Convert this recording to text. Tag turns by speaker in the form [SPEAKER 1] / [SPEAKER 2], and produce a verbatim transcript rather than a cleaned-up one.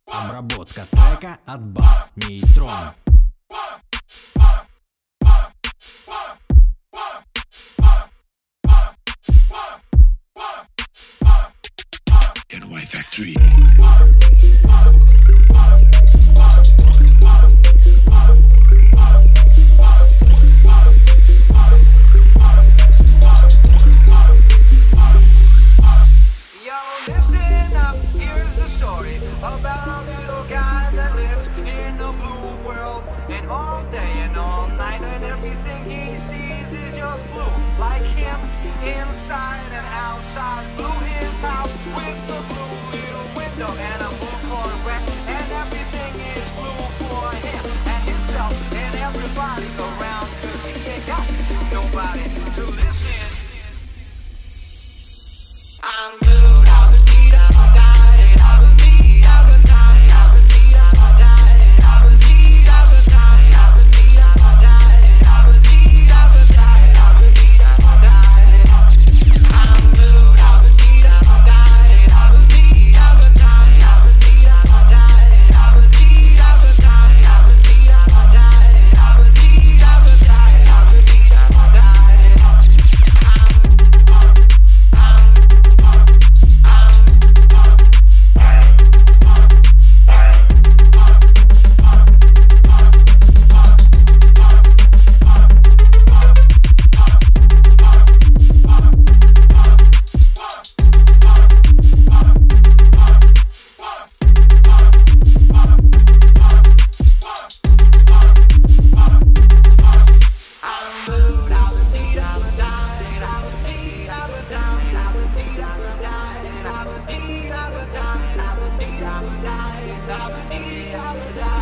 [SPEAKER 1] Обработка трека от Bass Neutron.
[SPEAKER 2] N Y Factory.
[SPEAKER 3] About a little guy that lives in a blue world, and all day and all night, and everything he sees is just blue. Like him, inside and outside, blew his house with the blue little window and a blue Corvette, and everything is blue for him and himself and everybody around, 'cause he ain't got nobody to listen. I'm blue, I'm a deed, I'm a die, I'm a deed. I'm a